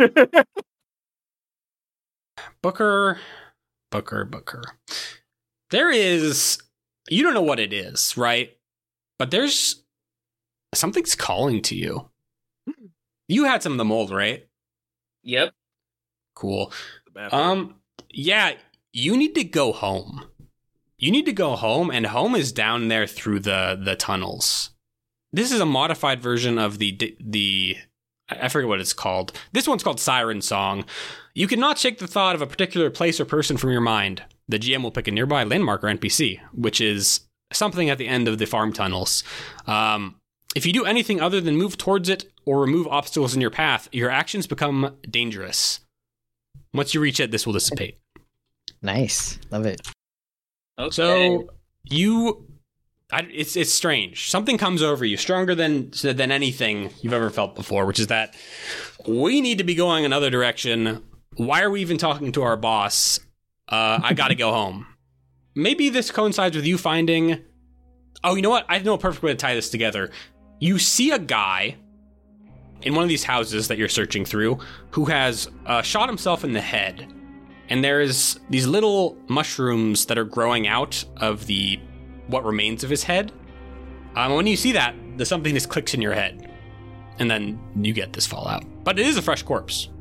Booker, Booker, Booker. There is, you don't know what it is, right? But there's something's calling to you. You had some of the mold, right? Yep. Cool. The bad first. Um, yeah, you need to go home. You need to go home, and home is down there through the the tunnels. This is a modified version of the the I forget what it's called. This one's called Siren Song. You cannot shake the thought of a particular place or person from your mind. The G M will pick a nearby landmark or N P C, which is something at the end of the farm tunnels. Um, if you do anything other than move towards it or remove obstacles in your path, your actions become dangerous. Once you reach it, this will dissipate. Nice. Love it. Okay. So you, I, it's it's strange. Something comes over you, stronger than than anything you've ever felt before, which is that we need to be going another direction. Why are we even talking to our boss? Uh, I got to go home. Maybe this coincides with you finding. Oh, you know what? I know a perfect way to tie this together. You see a guy in one of these houses that you're searching through who has uh, shot himself in the head. And there's these little mushrooms that are growing out of the what remains of his head. Um, when you see that, the something just clicks in your head. And then you get this fallout. But it is a fresh corpse.